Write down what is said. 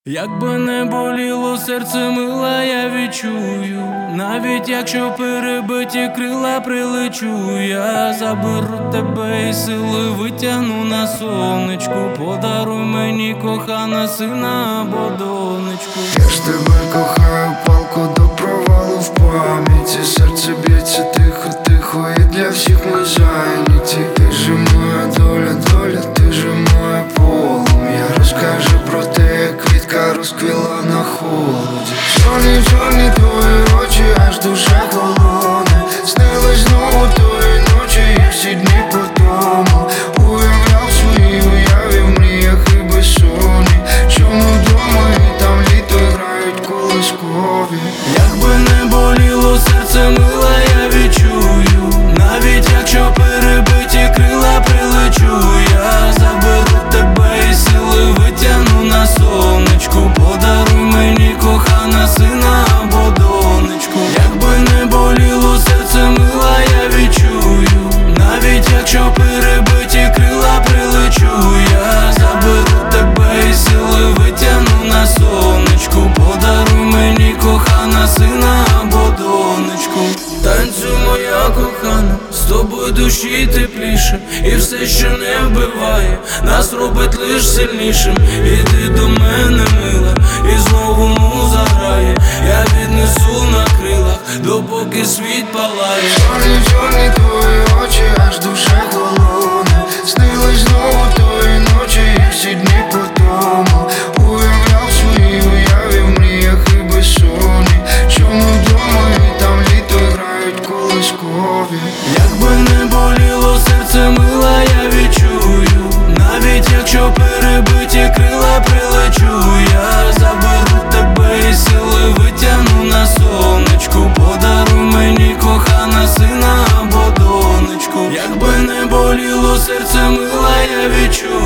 Якби не боліло серце, мила, я відчую. Навіть якщо перебиті крила, прилечу. Я заберу тебе і сили витягну на сонечку. Подаруй мені, кохана, сина або донечку. Я ж тебе кохаю, палку до провалу в пам'яті. Серце б'ється тихо, тихо, і для всіх ми зайняті. Ти же моя доля, доля, ти же моє полум'я. Розкажи про те, як квітка розквіла на холоді. Чорні, чорні твої очі, аж душа холоне. Снилось знову тої ночі, і всі дні по тому. Уявляв свої уяві в мріях і безсонні. Чому вдома і там літо грають колискові. Якби не боліло серце, мила, я відчую. Навіть якщо перебиті крила, прилечу. Я заберу тебе і сили витягну на сонечку. Подаруй мені, кохана, сина або донечку. Якби не боліло серце, мила, я відчую. Навіть якщо перебиті крила, прилечу. Я заберу тебе і сили витягну на сонечку. Подаруй мені, кохана, сина або донечку. Танцюй, моя кохана, з тобою душі тепліше. І все, що не вбиває, нас робить лиш сильнішим. Іди до мене, мила, і знову муза грає. Я віднесу на крилах, допоки світ палає. Чорні, чорні твої очі, аж душа холоне. Снилось знову тої ночі, і всі дні по тому. Уявляв свої уяві в мріях і безсонні. Чому вдома і там літо грають колискові. Якби не боліло серце, мила, я відчую. Навіть якщо перебиті крила, прилечу. Я заберу тебе і сили витягну на сонечку. Подаруй мені, кохана, сина або донечку. Якби не боліло серце, мила, я відчую.